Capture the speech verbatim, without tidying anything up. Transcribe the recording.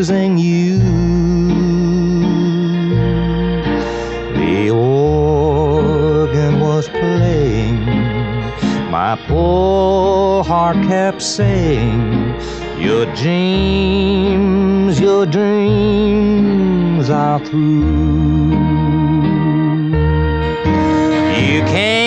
losing you. The organ was playing, my poor heart kept saying, your dreams, your dreams are through. You can't